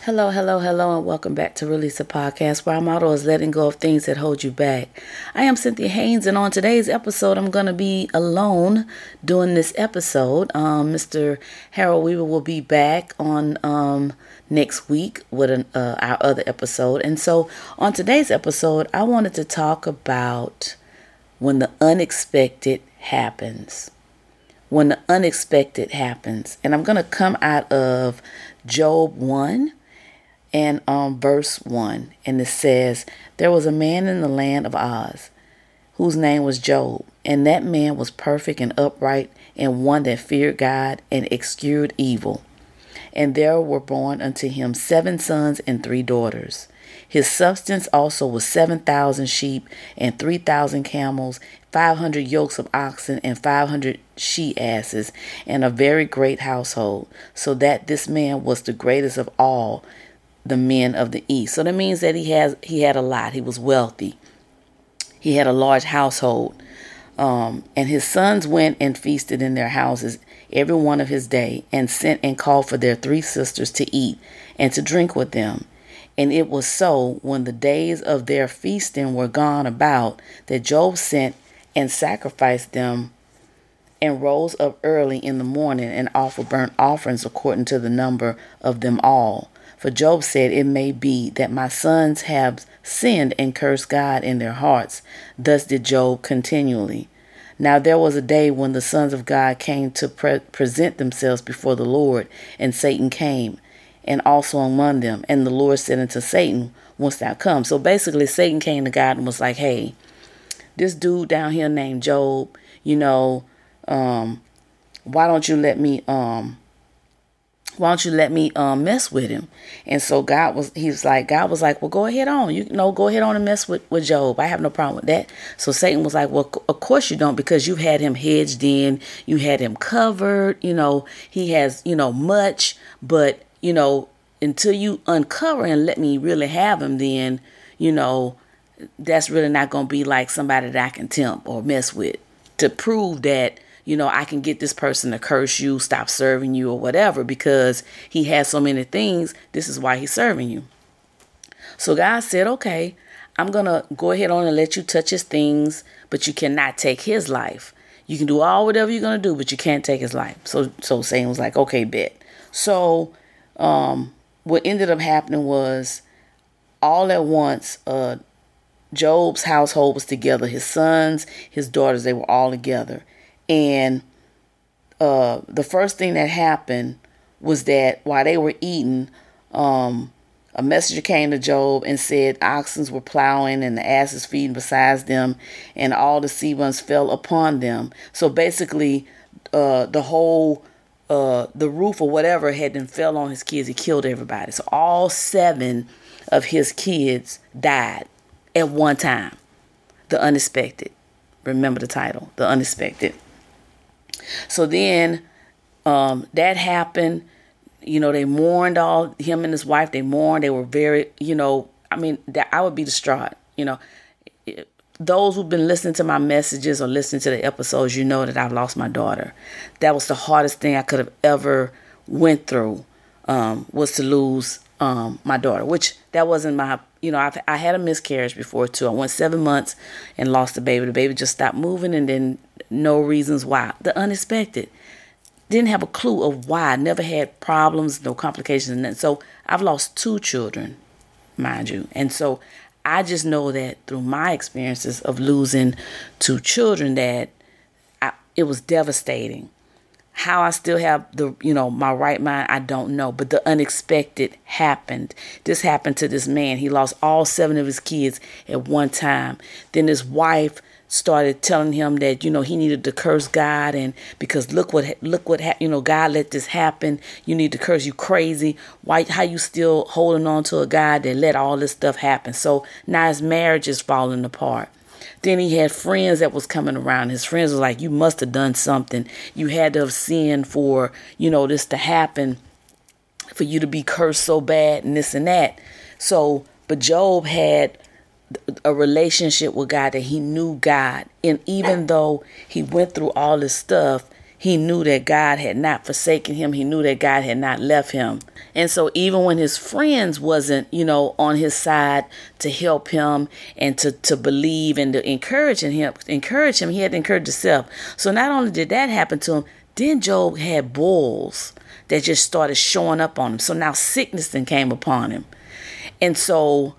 Hello, hello, hello, and welcome back to Release a Podcast, where our motto is letting go of things that hold you back. I am Cynthia Haynes, and on today's episode, I'm going to be alone doing this episode. Mr. Harold Weaver will be back on next week with our other episode. And so on today's episode, I wanted to talk about when the unexpected happens. When the unexpected happens. And I'm going to come out of Job 1. And verse 1, and it says, there was a man in the land of Oz, whose name was Job, and that man was perfect and upright, and one that feared God and eschewed evil. And there were born unto him 7 sons and 3 daughters. His substance also was 7,000 sheep and 3,000 camels, 500 yokes of oxen and 500 she-asses, and a very great household, so that this man was the greatest of all the men of the east. So that means that he had a lot. He was wealthy. He had a large household. And his sons went and feasted in their houses every one of his day, and sent and called for their 3 sisters to eat and to drink with them. And it was so, when the days of their feasting were gone about, that Job sent and sacrificed them, and rose up early in the morning and offered burnt offerings according to the number of them all. For Job said, it may be that my sons have sinned and cursed God in their hearts. Thus did Job continually. Now there was a day when the sons of God came to present themselves before the Lord, and Satan came, and also among them. And the Lord said unto Satan, whence thou come? So basically Satan came to God and was like, hey, this dude down here named Job, why don't you let me mess with him? And so God was like, well, go ahead on, go ahead on and mess with Job. I have no problem with that. So Satan was like, well, of course you don't, because you had him hedged in, you had him covered, he has, much, but, until you uncover and let me really have him, then, that's really not going to be like somebody that I can tempt or mess with to prove that, I can get this person to curse you, stop serving you or whatever, because he has so many things. This is why he's serving you. So God said, okay, I'm going to go ahead on and let you touch his things, but you cannot take his life. You can do whatever you're going to do, but you can't take his life. So Satan was like, okay, bet. So what ended up happening was, all at once, Job's household was together. His sons, his daughters, they were all together. And the first thing that happened was that while they were eating, a messenger came to Job and said oxen were plowing and the asses feeding beside them, and all the sea ones fell upon them. So basically, the whole the roof or whatever had then fell on his kids. He killed everybody. So all 7 of his kids died at one time. The unexpected. Remember the title, The Unexpected. So then that happened. They mourned, all him and his wife. They mourned. They were very, I would be distraught. Those who've been listening to my messages or listening to the episodes, that I've lost my daughter. That was the hardest thing I could have ever went through, was to lose my daughter, which that wasn't my, I had a miscarriage before too. I went 7 months and lost the baby. The baby just stopped moving, and then no reasons why. The unexpected. Didn't have a clue of why. Never had problems, no complications. And so I've lost 2 children, mind you. And so I just know that through my experiences of losing 2 children, that it was devastating. How I still have my right mind, I don't know. But the unexpected happened. This happened to this man. He lost all 7 of his kids at one time. Then his wife started telling him that, he needed to curse God, and because look what happened, God let this happen. You need to curse. You crazy. Why, how you still holding on to a God that let all this stuff happen? So now his marriage is falling apart. Then he had friends that was coming around. His friends was like, you must have done something. You had to have sinned for, this to happen, for you to be cursed so bad and this and that. So, but Job had a relationship with God, that he knew God. And even though he went through all this stuff, he knew that God had not forsaken him. He knew that God had not left him. And so even when his friends wasn't, on his side to help him and to believe and to encourage him, he had to encourage himself. So not only did that happen to him, then Job had boils that just started showing up on him. So now sickness then came upon him. And so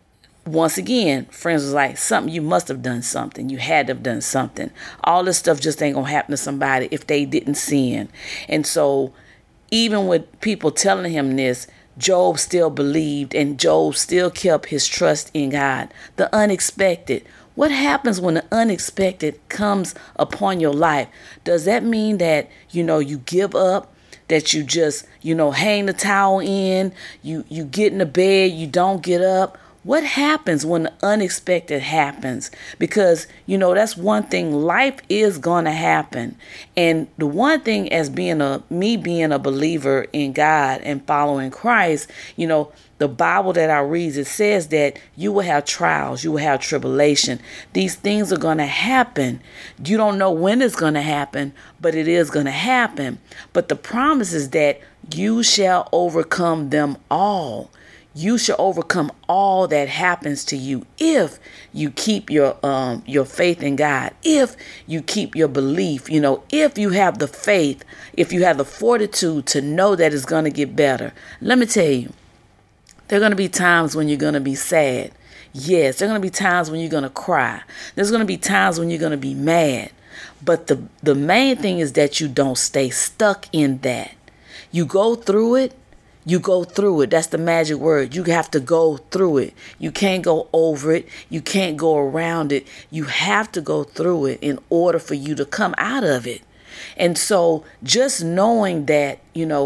once again, friends was like, you must have done something. You had to have done something. All this stuff just ain't going to happen to somebody if they didn't sin. And so even with people telling him this, Job still believed and Job still kept his trust in God. The unexpected. What happens when the unexpected comes upon your life? Does that mean that, you give up? That you just, hang the towel in? You get in the bed, you don't get up? What happens when the unexpected happens? Because, that's one thing. Life is going to happen. And the one thing as being a believer in God and following Christ, the Bible that I read, it says that you will have trials, you will have tribulation. These things are going to happen. You don't know when it's going to happen, but it is going to happen. But the promise is that you shall overcome them all. You shall overcome all that happens to you if you keep your faith in God, if you keep your belief, if you have the faith, if you have the fortitude to know that it's going to get better. Let me tell you, there are going to be times when you're going to be sad. Yes, there are going to be times when you're going to cry. There's going to be times when you're going to be mad. But the main thing is that you don't stay stuck in that. You go through it. You go through it. That's the magic word. You have to go through it. You can't go over it. You can't go around it. You have to go through it in order for you to come out of it. And so just knowing that,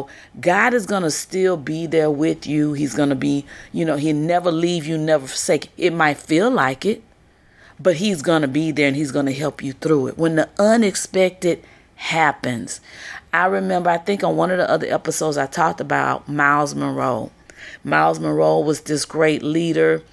God is going to still be there with you. He's going to be, he'll never leave you, never forsake you. It might feel like it, but he's going to be there and he's going to help you through it. When the unexpected happens. I remember, I think on one of the other episodes, I talked about Myles Munroe. Myles Munroe was this great leader,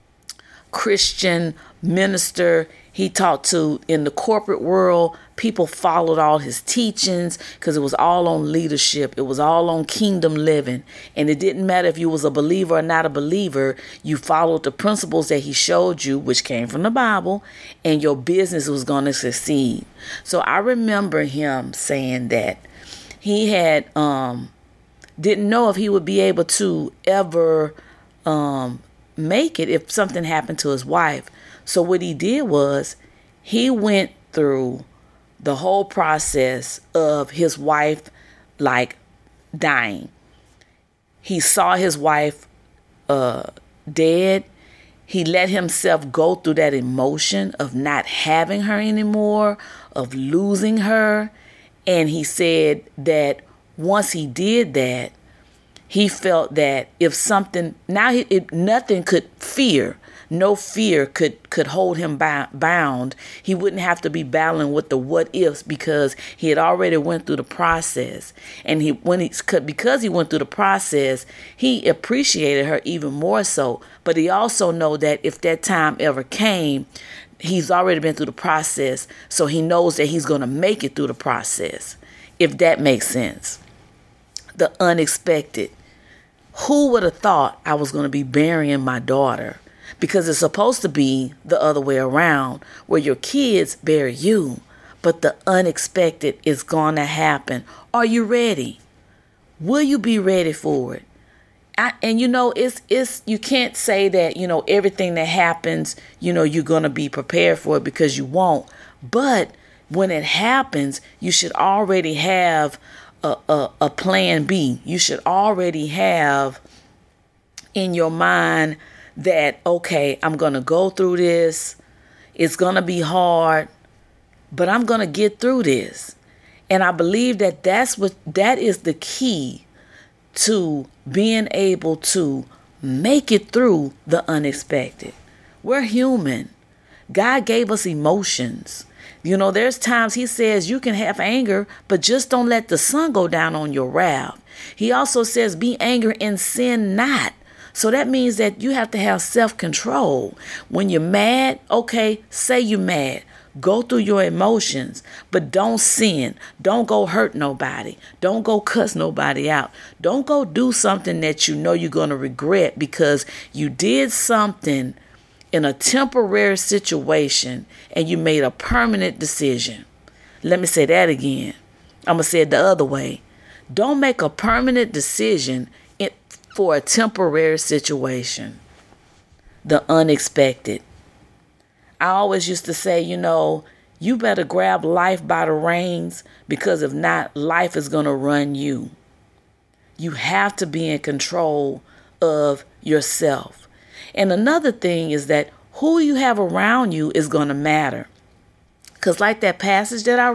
Christian minister. He talked to, in the corporate world, people followed all his teachings because it was all on leadership. It was all on kingdom living. And it didn't matter if you was a believer or not a believer. You followed the principles that he showed you, which came from the Bible, and your business was going to succeed. So I remember him saying that he had didn't know if he would be able to ever make it if something happened to his wife. So what he did was he went through the whole process of his wife dying. He saw his wife dead. He let himself go through that emotion of not having her anymore, of losing her. And he said that once he did that, he felt that if something, nothing could fear, no fear could hold him bound. He wouldn't have to be battling with the what ifs because he had already went through the process. And because he went through the process, he appreciated her even more so. But he also know that if that time ever came, he's already been through the process. So he knows that he's going to make it through the process, if that makes sense. The unexpected. Who would have thought I was going to be burying my daughter? Because it's supposed to be the other way around, where your kids bury you, but the unexpected is going to happen. Are you ready? Will you be ready for it? It's you can't say that, everything that happens, you're going to be prepared for it, because you won't. But when it happens, you should already have a plan B. You should already have in your mind that, okay, I'm going to go through this. It's going to be hard, but I'm going to get through this. And I believe that that is the key to being able to make it through the unexpected. We're human. God gave us emotions. There's times he says you can have anger, but just don't let the sun go down on your wrath. He also says be angry and sin not. So that means that you have to have self-control. When you're mad, okay, say you're mad. Go through your emotions, but don't sin. Don't go hurt nobody. Don't go cuss nobody out. Don't go do something that you know you're going to regret because you did something in a temporary situation and you made a permanent decision. Let me say that again. I'm going to say it the other way. Don't make a permanent decision for a temporary situation. The unexpected. I always used to say, you better grab life by the reins because if not, life is going to run you. You have to be in control of yourself. And another thing is that who you have around you is going to matter. Because like that passage that I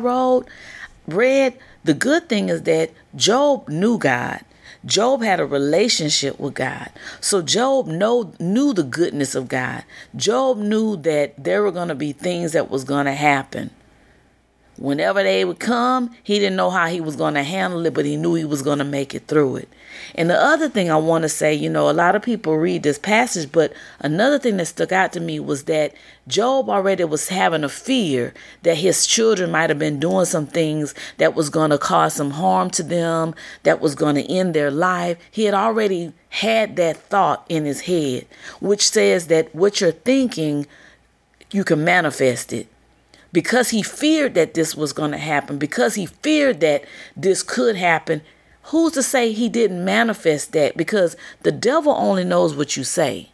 read, the good thing is that Job knew God. Job had a relationship with God. So Job knew the goodness of God. Job knew that there were going to be things that was going to happen. Whenever they would come, he didn't know how he was going to handle it, but he knew he was going to make it through it. And the other thing I want to say, a lot of people read this passage, but another thing that stuck out to me was that Job already was having a fear that his children might have been doing some things that was going to cause some harm to them, that was going to end their life. He had already had that thought in his head, which says that what you're thinking, you can manifest it. Because he feared that this was going to happen, because he feared that this could happen, who's to say he didn't manifest that? Because the devil only knows what you say.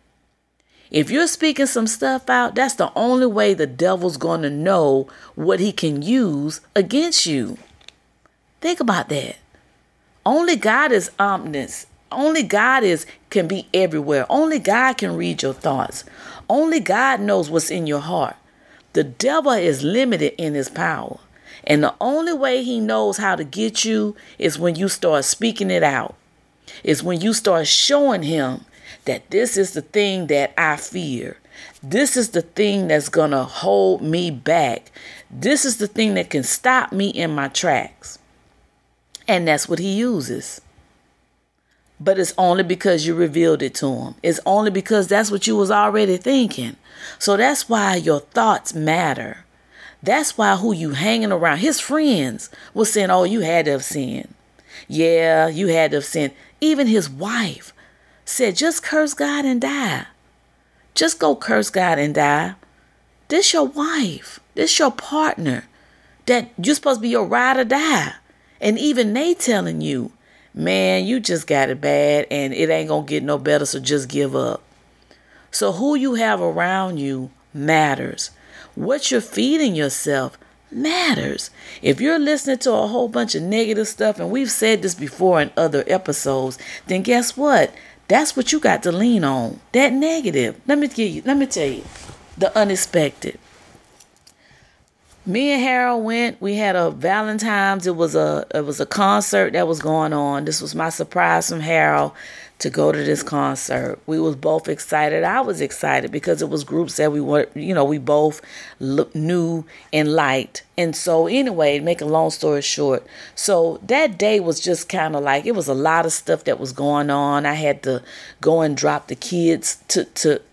If you're speaking some stuff out, that's the only way the devil's going to know what he can use against you. Think about that. Only God is omniscient. Only God can be everywhere. Only God can read your thoughts. Only God knows what's in your heart. The devil is limited in his power. And the only way he knows how to get you is when you start speaking it out. Is when you start showing him that this is the thing that I fear. This is the thing that's going to hold me back. This is the thing that can stop me in my tracks. And that's what he uses. But it's only because you revealed it to him. It's only because that's what you was already thinking. So that's why your thoughts matter. That's why who you hanging around. His friends were saying, oh, you had to have sinned. Yeah, you had to have sinned. Even his wife said, just curse God and die. Just go curse God and die. This your wife. This your partner. That you're supposed to be your ride or die. And even they telling you, man, you just got it bad and it ain't going to get no better, so just give up. So who you have around you matters. What you're feeding yourself matters. If you're listening to a whole bunch of negative stuff, and we've said this before in other episodes, then guess what? That's what you got to lean on. That negative. Let me tell you, the unexpected. Me and Harold went. We had a Valentine's. It was a concert that was going on. This was my surprise from Harold to go to this concert. We was both excited. I was excited because it was groups that we both knew and liked. And so anyway, make a long story short, so that day was just kind of like, it was a lot of stuff that was going on. I had to go and drop the kids to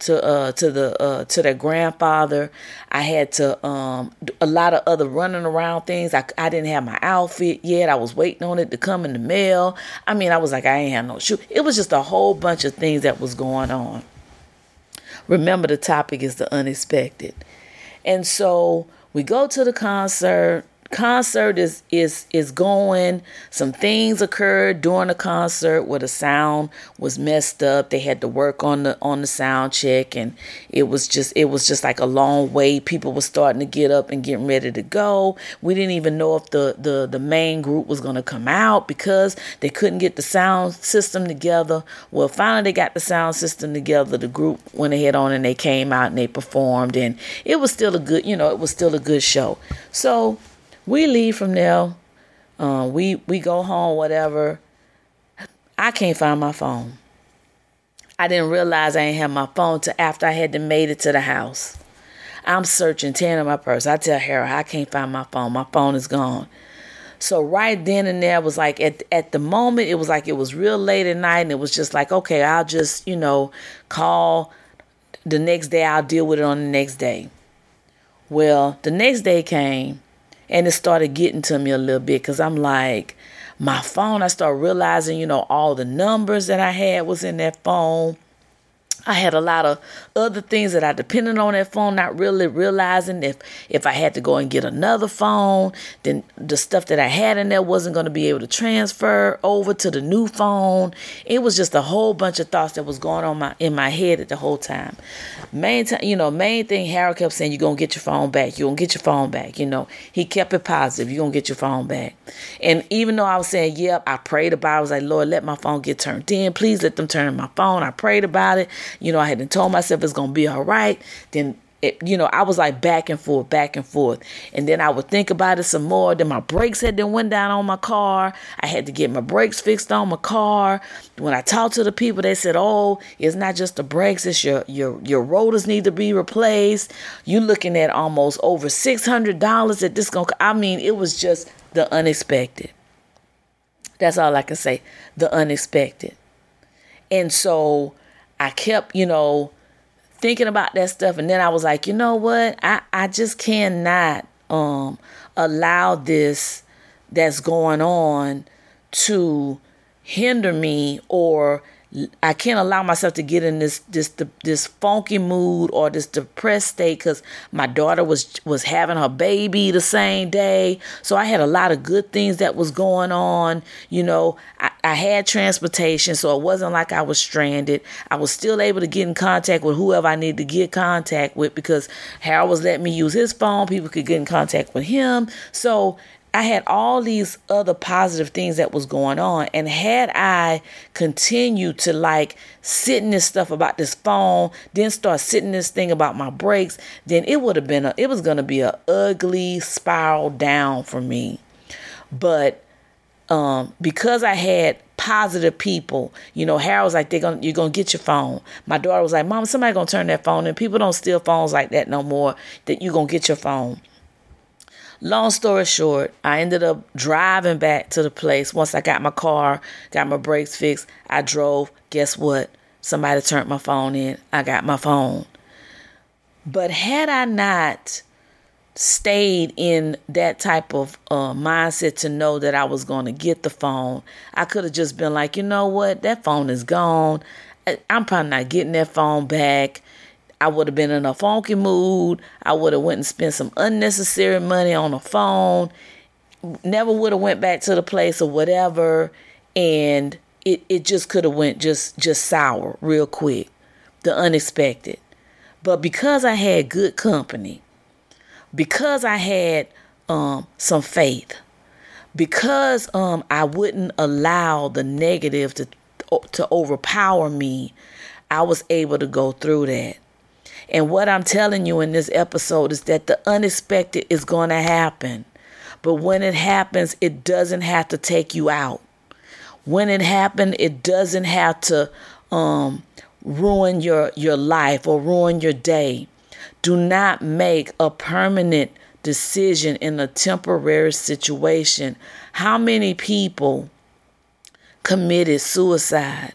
their grandfather. I had to a lot of other running around things. I didn't have my outfit yet. I was waiting on it to come in the mail. I mean, I was like, I ain't have no shoe. It was just a whole bunch of things that was going on. Remember, the topic is the unexpected. And so we go to the concert. Concert is going. Some things occurred during the concert where the sound was messed up. They had to work on the sound check, and it was just like a long wait. People were starting to get up and getting ready to go. We didn't even know if the main group was going to come out because they couldn't get the sound system together. Well, finally they got the sound system together. The group went ahead on and they came out and they performed, and it was still a good show. So we leave from there. We go home, whatever. I can't find my phone. I didn't realize I ain't had my phone till after I had made it to the house. I'm searching, tearing in my purse. I tell Harold, I can't find my phone. My phone is gone. So right then and there was like, at the moment, it was like it was real late at night, and it was just like, okay, I'll just, call the next day. I'll deal with it on the next day. Well, the next day came and it started getting to me a little bit because I'm like, my phone, I started realizing, all the numbers that I had was in that phone. I had a lot of other things that I depended on that phone, not really realizing if I had to go and get another phone, then the stuff that I had in there wasn't going to be able to transfer over to the new phone. It was just a whole bunch of thoughts that was going on in my head at the whole time. Main thing Harold kept saying, you're going to get your phone back. You're going to get your phone back. He kept it positive. You're going to get your phone back. And even though I was saying, yep, I prayed about it. I was like, Lord, let my phone get turned in. Please let them turn in my phone. I prayed about it. I had told myself it's going to be all right. Then, I was like back and forth. And then I would think about it some more. Then my brakes had went down on my car. I had to get my brakes fixed on my car. When I talked to the people, they said, oh, it's not just the brakes. It's your rotors need to be replaced. You're looking at almost over $600 that this going to, it was just the unexpected. That's all I can say. The unexpected. And so I kept, thinking about that stuff. And then I was like, you know what? I just cannot allow this that's going on to hinder me, or I can't allow myself to get in this funky mood or this depressed state because my daughter was having her baby the same day. So I had a lot of good things that was going on. I had transportation, so it wasn't like I was stranded. I was still able to get in contact with whoever I needed to get contact with because Harold was letting me use his phone. People could get in contact with him. So I had all these other positive things that was going on. And had I continued to sit in this stuff about this phone, then start sitting this thing about my brakes, then it was going to be an ugly spiral down for me. But because I had positive people, Harold was like, you're going to get your phone. My daughter was like, Mom, somebody going to turn that phone in. People don't steal phones like that no more, that you're going to get your phone. Long story short, I ended up driving back to the place. Once I got my car, got my brakes fixed, I drove. Guess what? Somebody turned my phone in. I got my phone. But had I not stayed in that type of mindset to know that I was going to get the phone, I could have just been like, you know what? That phone is gone. I'm probably not getting that phone back. I would have been in a funky mood. I would have went and spent some unnecessary money on a phone. Never would have went back to the place or whatever. And it just could have went just sour real quick. The unexpected. But because I had good company, because I had some faith, because I wouldn't allow the negative to overpower me, I was able to go through that. And what I'm telling you in this episode is that the unexpected is going to happen. But when it happens, it doesn't have to take you out. When it happens, it doesn't have to ruin your life or ruin your day. Do not make a permanent decision in a temporary situation. How many people committed suicide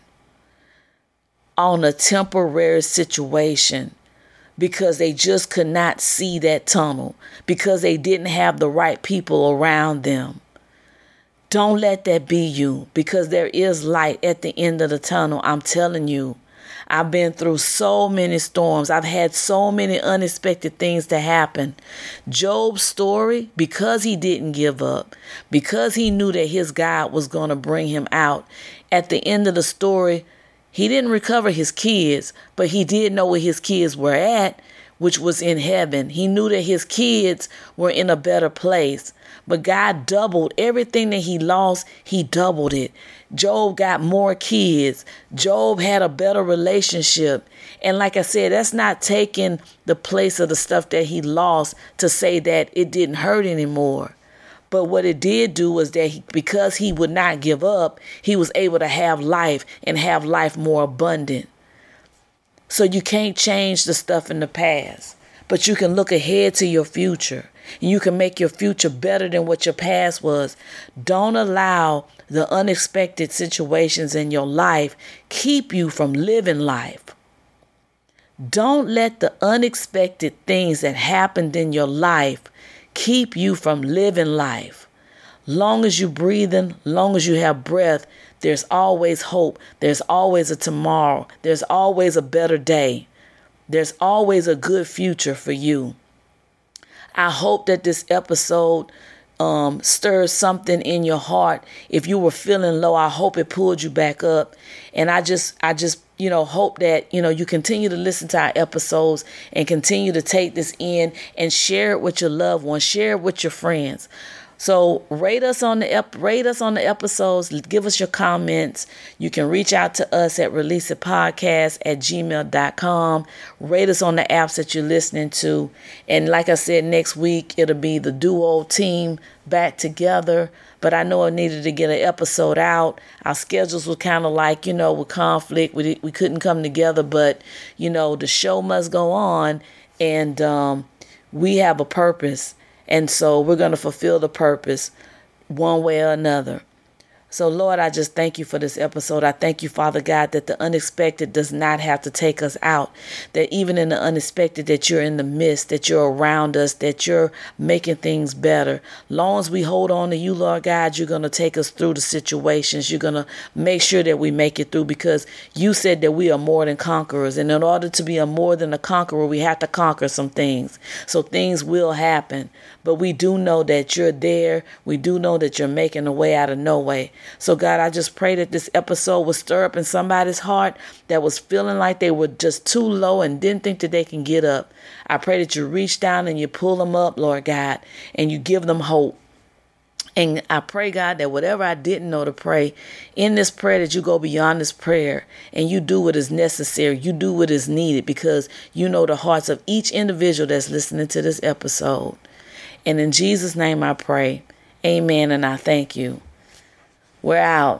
on a temporary situation? Because they just could not see that tunnel, because they didn't have the right people around them. Don't let that be you, because there is light at the end of the tunnel. I'm telling you, I've been through so many storms. I've had so many unexpected things to happen. Job's story, because he didn't give up, because he knew that his God was going to bring him out, at the end of the story, he didn't recover his kids, but he did know where his kids were at, which was in heaven. He knew that his kids were in a better place. But God doubled everything that he lost. He doubled it. Job got more kids. Job had a better relationship. And like I said, that's not taking the place of the stuff that he lost to say that it didn't hurt anymore. But what it did do was that because he would not give up, he was able to have life and have life more abundant. So you can't change the stuff in the past, but you can look ahead to your future. And you can make your future better than what your past was. Don't allow the unexpected situations in your life keep you from living life. Don't let the unexpected things that happened in your life keep you from living life. Long as you breathing, long as you have breath, there's always hope. There's always a tomorrow. There's always a better day. There's always a good future for you. I hope that this episode stirs something in your heart. If you were feeling low, I hope it pulled you back up. And I just, hope that, you continue to listen to our episodes and continue to take this in and share it with your loved ones, share it with your friends. So rate us on the episodes. Give us your comments. You can reach out to us at releaseitpodcast@gmail.com. Rate us on the apps that you're listening to. And like I said, next week it'll be the duo team back together. But I know I needed to get an episode out. Our schedules were kind of like, with conflict. We couldn't come together. But, the show must go on. And we have a purpose. And so we're going to fulfill the purpose one way or another. So, Lord, I just thank you for this episode. I thank you, Father God, that the unexpected does not have to take us out. That even in the unexpected, that you're in the midst, that you're around us, that you're making things better. Long as we hold on to you, Lord God, you're going to take us through the situations. You're going to make sure that we make it through, because you said that we are more than conquerors. And in order to be more than a conqueror, we have to conquer some things. So things will happen. But we do know that you're there. We do know that you're making a way out of no way. So, God, I just pray that this episode will stir up in somebody's heart that was feeling like they were just too low and didn't think that they can get up. I pray that you reach down and you pull them up, Lord God, and you give them hope. And I pray, God, that whatever I didn't know to pray, in this prayer, that you go beyond this prayer and you do what is necessary. You do what is needed, because you know the hearts of each individual that's listening to this episode. And in Jesus' name I pray. Amen. And I thank you. We're out.